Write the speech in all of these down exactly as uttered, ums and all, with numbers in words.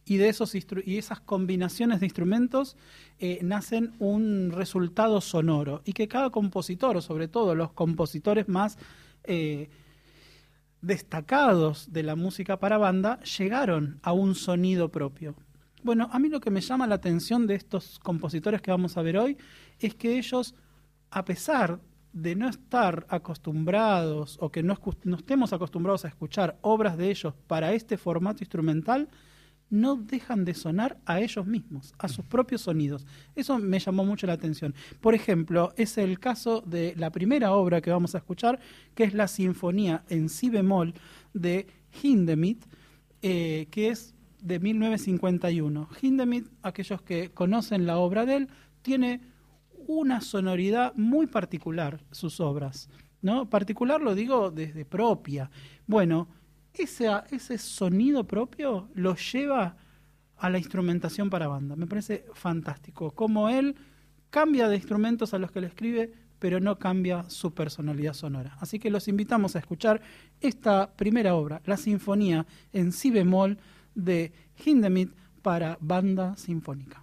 y de esos instru- y esas combinaciones de instrumentos eh, nacen un resultado sonoro, y que cada compositor, o sobre todo los compositores más eh, destacados de la música para banda, llegaron a un sonido propio. Bueno, a mí lo que me llama la atención de estos compositores que vamos a ver hoy es que ellos, a pesar de no estar acostumbrados o que no, no estemos acostumbrados a escuchar obras de ellos para este formato instrumental, no dejan de sonar a ellos mismos, a sus propios sonidos. Eso me llamó mucho la atención. Por ejemplo, es el caso de la primera obra que vamos a escuchar, que es la Sinfonía en Si bemol de Hindemith, eh, que es de mil novecientos cincuenta y uno. Hindemith, aquellos que conocen la obra de él, tiene una sonoridad muy particular, sus obras, ¿no? Particular lo digo desde propia. Bueno, ese, ese sonido propio lo lleva a la instrumentación para banda. Me parece fantástico. Como él cambia de instrumentos a los que le escribe, pero no cambia su personalidad sonora. Así que los invitamos a escuchar esta primera obra, la Sinfonía en Si bemol de Hindemith para banda sinfónica.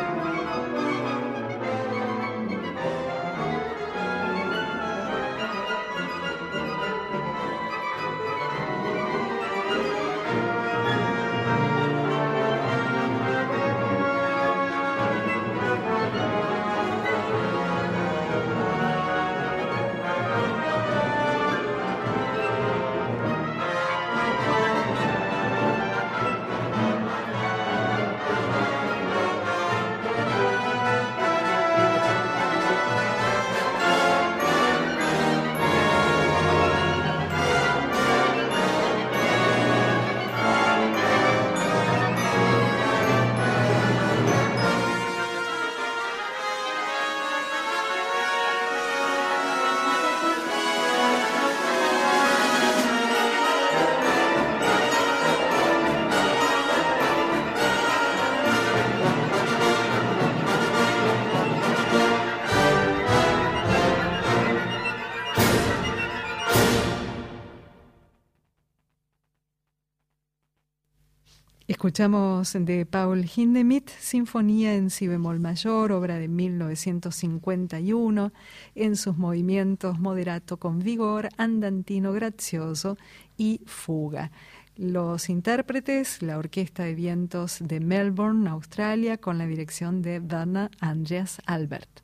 Escuchamos de Paul Hindemith, Sinfonía en si bemol mayor, obra de mil novecientos cincuenta y uno, en sus movimientos moderato con vigor, andantino grazioso y fuga. Los intérpretes, la Orquesta de Vientos de Melbourne, Australia, con la dirección de Werner Andreas Albert.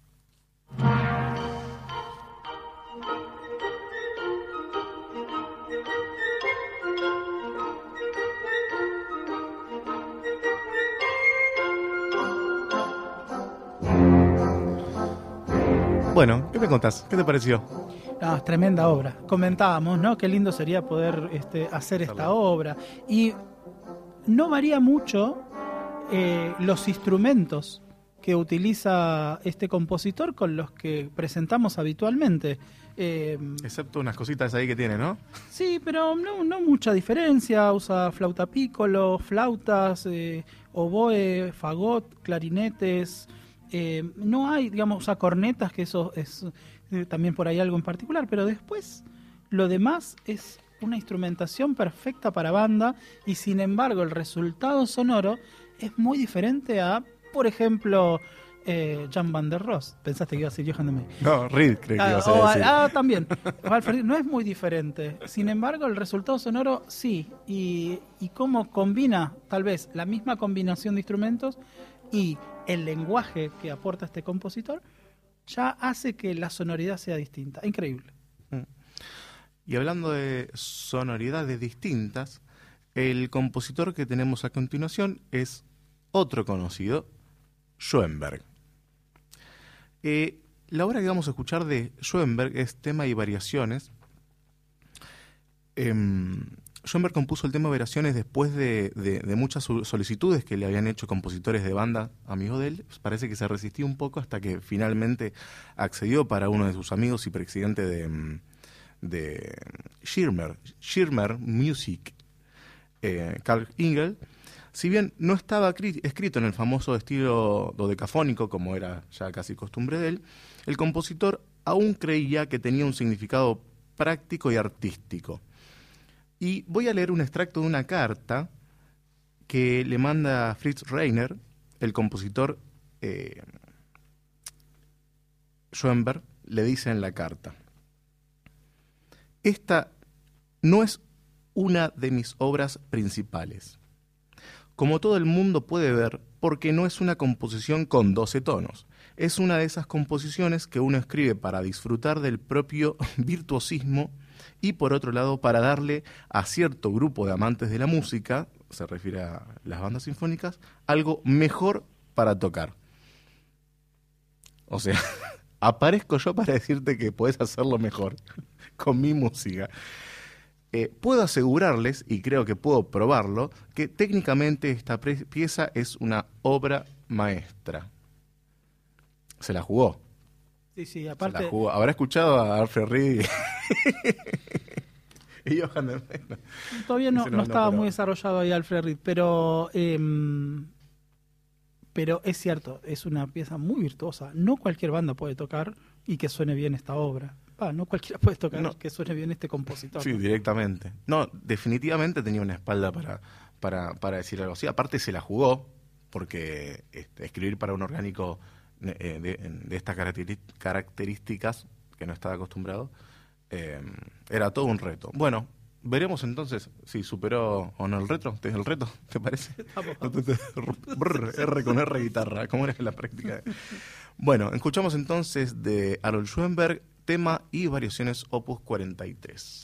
Bueno, ¿qué me contás? ¿Qué te pareció? No, es tremenda obra. Comentábamos, ¿no? Qué lindo sería poder este, hacer esta obra. Y no varía mucho eh, los instrumentos que utiliza este compositor con los que presentamos habitualmente. Eh, Excepto unas cositas ahí que tiene, ¿no? Sí, pero no, no mucha diferencia. Usa flauta piccolo, flautas, eh, oboe, fagot, clarinetes. Eh, no hay, digamos, usa cornetas, que eso es eh, también por ahí algo en particular, pero después lo demás es una instrumentación perfecta para banda y sin embargo el resultado sonoro es muy diferente a, por ejemplo, eh, Jan van der Rohe. Pensaste que iba a decir Johan de Meyer. No, Reed creo que ah, iba a o, decir. Ah, también. Alfred, no es muy diferente. Sin embargo, el resultado sonoro sí. Y, y cómo combina, tal vez, la misma combinación de instrumentos y el lenguaje que aporta este compositor ya hace que la sonoridad sea distinta. Increíble. Y hablando de sonoridades distintas, el compositor que tenemos a continuación es otro conocido, Schoenberg. Eh, la obra que vamos a escuchar de Schoenberg es Tema y Variaciones. Eh, Schoenberg compuso el tema y Variaciones después de, de, de muchas solicitudes que le habían hecho compositores de banda amigos de él. Parece que se resistió un poco hasta que finalmente accedió para uno de sus amigos y presidente de, de Schirmer, Schirmer Music, eh, Karl Engel. Si bien no estaba escrito en el famoso estilo dodecafónico, como era ya casi costumbre de él, el compositor aún creía que tenía un significado práctico y artístico. Y voy a leer un extracto de una carta que le manda Fritz Reiner, el compositor. eh, Schoenberg le dice en la carta: esta no es una de mis obras principales, como todo el mundo puede ver, porque no es una composición con doce tonos. Es una de esas composiciones que uno escribe para disfrutar del propio virtuosismo y, por otro lado, para darle a cierto grupo de amantes de la música, se refiere a las bandas sinfónicas, algo mejor para tocar. O sea, aparezco yo para decirte que podés hacerlo mejor con mi música. Eh, puedo asegurarles, y creo que puedo probarlo, que técnicamente esta pre- pieza es una obra maestra. Se la jugó. Sí, sí, aparte... Se la jugó. Habrá escuchado a Alfred Reed y, y Johan de Meyer. Todavía no, no, no no, estaba pero... muy desarrollado ahí Alfred Reed, pero... Eh, pero es cierto, es una pieza muy virtuosa. No cualquier banda puede tocar y que suene bien esta obra. Ah, no cualquiera puede tocar no. que suene bien este compositor. Sí, ¿no? directamente. No, definitivamente tenía una espalda para, para, para decir algo así. Aparte se la jugó, porque este, escribir para un orgánico eh, de, de estas características, que no estaba acostumbrado, eh, era todo un reto. Bueno, veremos entonces si superó o no el reto. ¿El reto? ¿Te parece? R con R guitarra, ¿cómo era la práctica? Bueno, escuchamos entonces de Harold Schoenberg, tema y variaciones opus cuarenta y tres.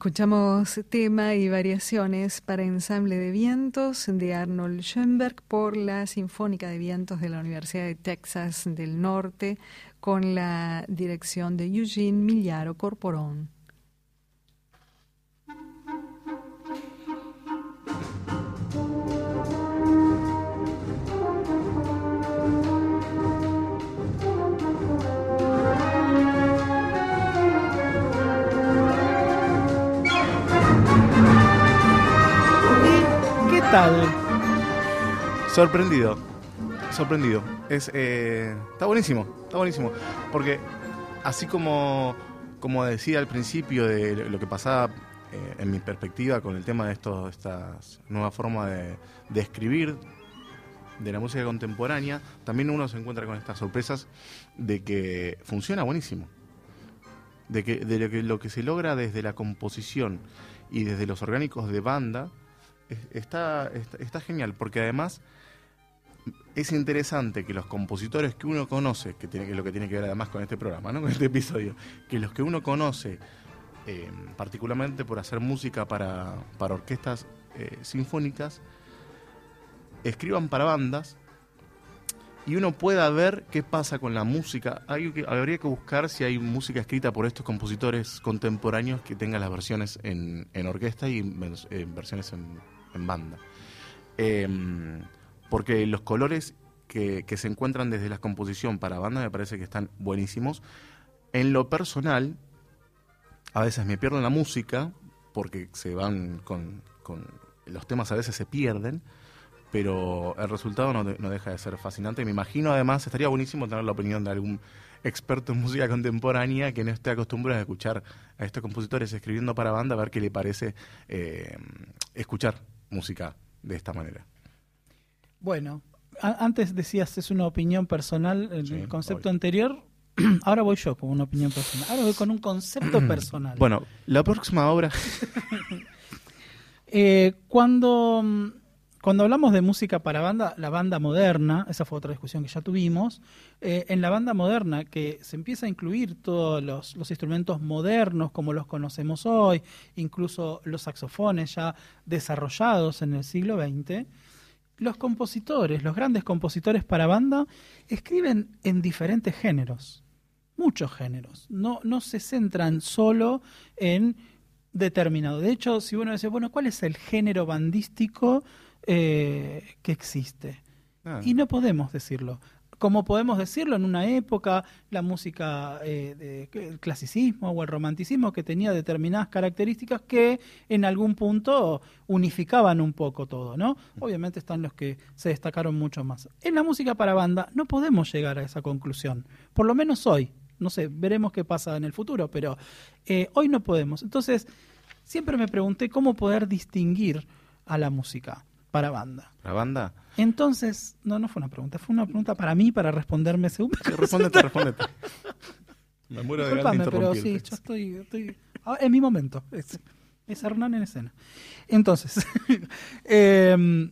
Escuchamos tema y variaciones para ensamble de vientos de Arnold Schoenberg por la Sinfónica de Vientos de la Universidad de Texas del Norte con la dirección de Eugene Millaro Corporón. ¿Qué tal? Sorprendido, sorprendido. Es, eh, está buenísimo, está buenísimo. Porque así como, como decía al principio de lo que pasaba eh, en mi perspectiva con el tema de estos, estas nuevas formas de, de escribir de la música contemporánea, también uno se encuentra con estas sorpresas de que funciona buenísimo. De que, de lo que, lo que se logra desde la composición y desde los orgánicos de banda Está, está, está genial, porque además es interesante que los compositores que uno conoce, que tiene que lo que tiene que ver además con este programa, ¿no? Con este episodio, que los que uno conoce, eh, particularmente por hacer música para, para orquestas eh, sinfónicas, escriban para bandas y uno pueda ver qué pasa con la música. Hay que, habría que buscar si hay música escrita por estos compositores contemporáneos que tengan las versiones en, en orquesta y en versiones en, en banda. Eh, porque los colores que, que se encuentran desde la composición para banda me parece que están buenísimos. En lo personal, a veces me pierdo en la música porque se van con, con los temas, a veces se pierden, pero el resultado no, de, no deja de ser fascinante. Me imagino, además, estaría buenísimo tener la opinión de algún experto en música contemporánea que no esté acostumbrado a escuchar a estos compositores escribiendo para banda, a ver qué le parece eh, escuchar música de esta manera. Bueno, a- antes decías es una opinión personal en Sí, el concepto obvio. anterior. Ahora voy yo con una opinión personal. Ahora voy con un concepto personal. Bueno, la próxima obra... Eh, cuando, cuando hablamos de música para banda, la banda moderna, esa fue otra discusión que ya tuvimos, eh, en la banda moderna que se empieza a incluir todos los, los instrumentos modernos como los conocemos hoy, incluso los saxofones ya desarrollados en el siglo veinte, los compositores, los grandes compositores para banda, escriben en diferentes géneros, muchos géneros, no, no se centran solo en determinado. De hecho, si uno dice, bueno, ¿cuál es el género bandístico eh, que existe? Ah. Y no podemos decirlo. Como podemos decirlo en una época, la música, eh, de, el clasicismo o el romanticismo, que tenía determinadas características que en algún punto unificaban un poco todo, ¿no? Obviamente están los que se destacaron mucho más. En la música para banda no podemos llegar a esa conclusión, por lo menos hoy. No sé, veremos qué pasa en el futuro, pero eh, hoy no podemos. Entonces, siempre me pregunté cómo poder distinguir a la música para banda. ¿La banda? Entonces, no, no fue una pregunta, fue una pregunta para mí, para responderme según... Sí, respóndete, respóndete. Me muero de ganas de Disculpame, pero sí, interrumpirte. yo estoy, estoy ah, en mi momento. Es, es Hernán en escena. Entonces, eh,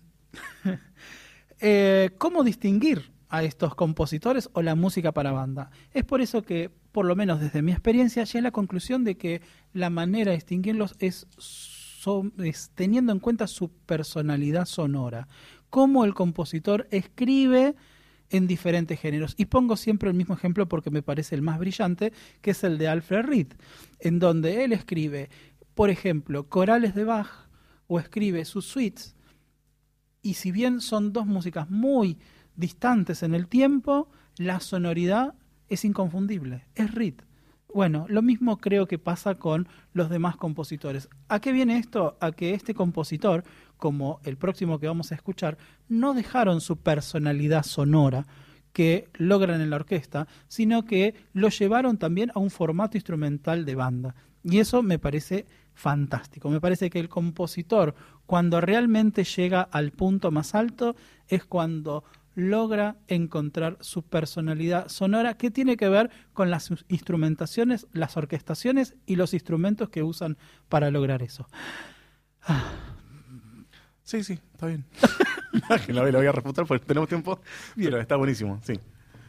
eh, ¿cómo distinguir a estos compositores o la música para banda? Es por eso que, por lo menos desde mi experiencia, llegué a la conclusión de que la manera de distinguirlos es, so, es teniendo en cuenta su personalidad sonora, cómo el compositor escribe en diferentes géneros. Y pongo siempre el mismo ejemplo porque me parece el más brillante, que es el de Alfred Reed, en donde él escribe, por ejemplo, corales de Bach o escribe sus suites, y si bien son dos músicas muy distantes en el tiempo, la sonoridad es inconfundible, es Reed. Bueno, lo mismo creo que pasa con los demás compositores. ¿A qué viene esto? A que este compositor, como el próximo que vamos a escuchar, no dejaron su personalidad sonora que logran en la orquesta, sino que lo llevaron también a un formato instrumental de banda. Y eso me parece fantástico. Me parece que el compositor, cuando realmente llega al punto más alto, es cuando logra encontrar su personalidad sonora, que tiene que ver con las instrumentaciones, las orquestaciones y los instrumentos que usan para lograr eso. Ah. Sí, sí, está bien. lo, voy, lo voy a refutar porque tenemos tiempo, Bien. pero está buenísimo, sí.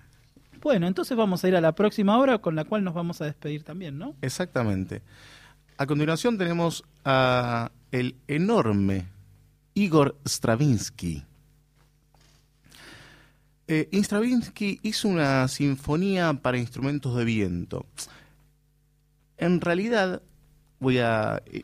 Bueno, entonces vamos a ir a la próxima obra con la cual nos vamos a despedir también, ¿no? Exactamente. A continuación tenemos a el enorme Igor Stravinsky. Eh, Stravinsky hizo una sinfonía para instrumentos de viento. En realidad, voy a... Eh,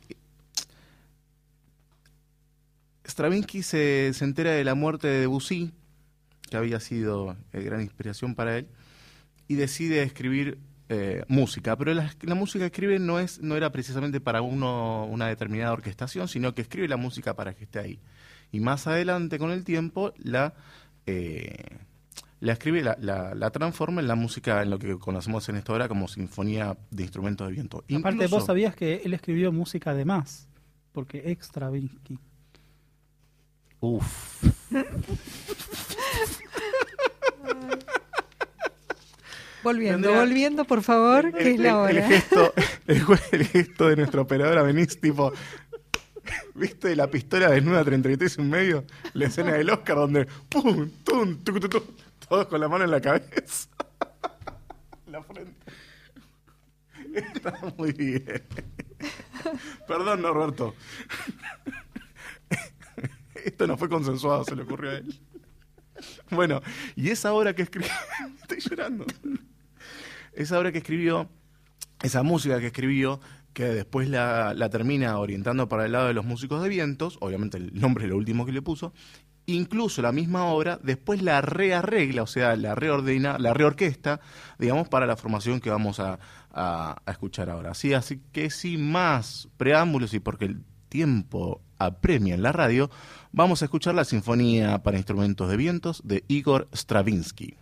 Stravinsky se, se entera de la muerte de Debussy, que había sido eh, gran inspiración para él, y decide escribir eh, música. Pero la, la música que escribe no, es, no era precisamente para uno, una determinada orquestación, sino que escribe la música para que esté ahí. Y más adelante, con el tiempo, la... Eh, La escribe, la, la, la transforma en la música, en lo que conocemos en esta hora como sinfonía de instrumentos de viento. Aparte, Incluso, vos sabías que él escribió música de más, porque extra Stravinsky. Uf. Volviendo, Tendría- volviendo, por favor, que es la el, hora. el gesto, el, el gesto de nuestra operadora Benítez, tipo, ¿viste la pistola desnuda treinta y tres y un medio? La escena del Oscar donde pum, tum, tuc, tuc, tuc, todos con la mano en la cabeza. La frente. Está muy bien. Perdón, Norberto. Esto no fue consensuado, se le ocurrió a él. Bueno, y esa obra que escribió... Estoy llorando. Esa obra que escribió, esa música que escribió, que después la, la termina orientando para el lado de los músicos de vientos, obviamente el nombre es lo último que le puso, incluso la misma obra después la rearregla, o sea, la reordena, la reorquesta, digamos, para la formación que vamos a, a, a escuchar ahora. Sí, así que sin más preámbulos y porque el tiempo apremia en la radio, vamos a escuchar la Sinfonía para Instrumentos de Vientos de Igor Stravinsky.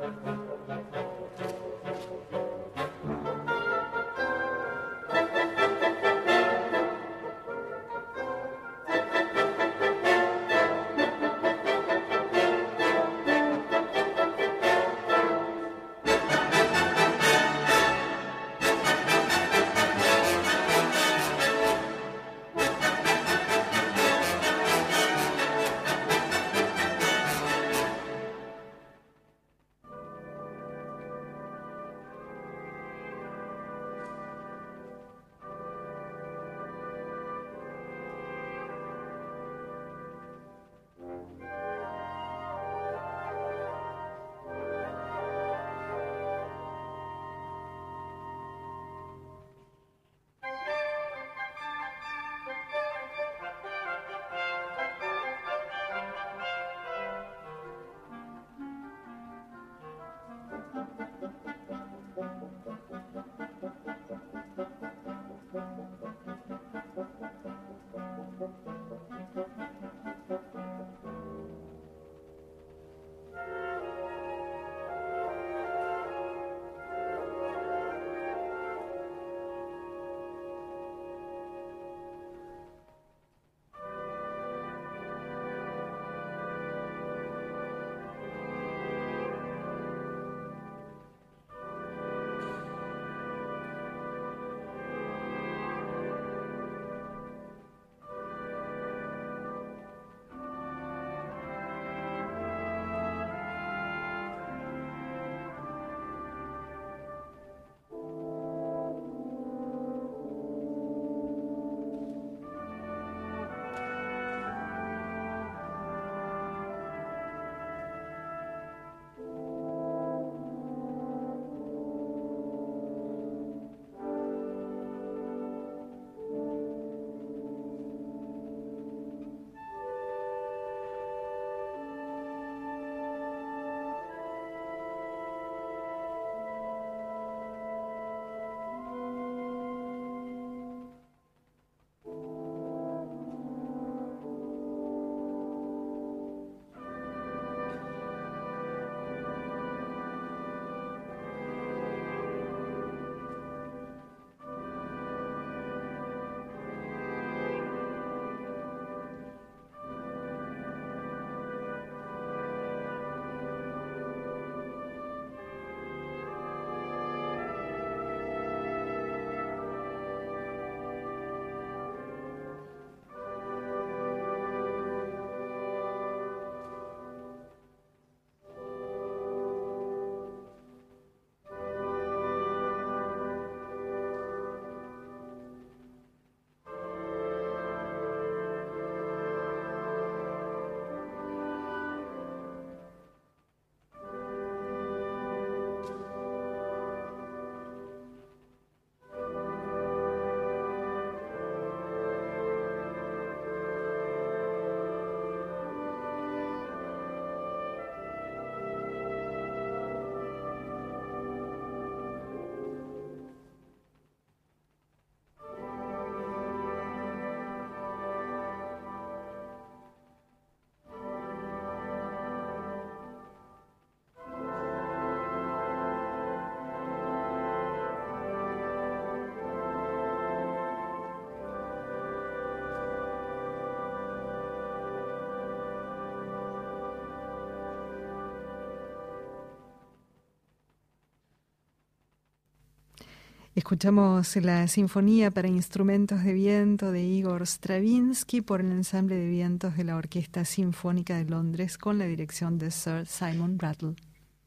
Escuchamos la Sinfonía para Instrumentos de Viento de Igor Stravinsky por el Ensamble de Vientos de la Orquesta Sinfónica de Londres con la dirección de Sir Simon Rattle.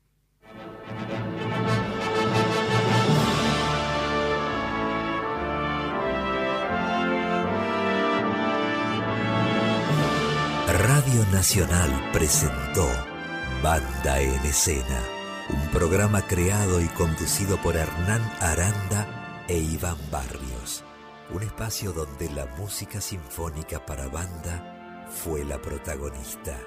Radio Nacional presentó Banda en Escena, un programa creado y conducido por Hernán Aranda e Iván Barrios. Un espacio donde la música sinfónica para banda fue la protagonista.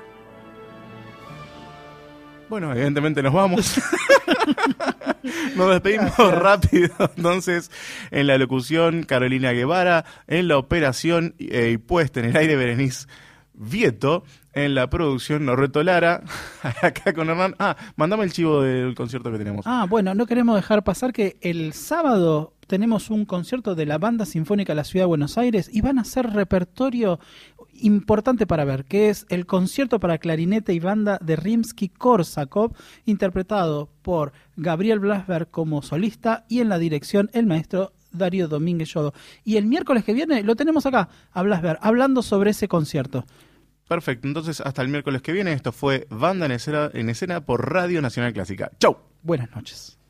Bueno, evidentemente nos vamos. Nos despedimos Gracias. rápido. Entonces, en la locución, Carolina Guevara. En la operación eh, y puesta en el aire, Berenice Vieto, en la producción Norreto Lara, acá con Hernán. Ah, mandame el chivo del concierto que tenemos. Ah, bueno, no queremos dejar pasar que el sábado tenemos un concierto de la Banda Sinfónica de la Ciudad de Buenos Aires y van a hacer repertorio importante para ver, que es el concierto para clarinete y banda de Rimsky-Korsakov, interpretado por Gabriel Blasberg como solista y en la dirección el maestro Darío Domínguez Yodo. Y el miércoles que viene lo tenemos acá, a Blasberg, hablando sobre ese concierto. Perfecto, entonces hasta el miércoles que viene. Esto fue Banda en Escena, en Escena por Radio Nacional Clásica. ¡Chau! Buenas noches.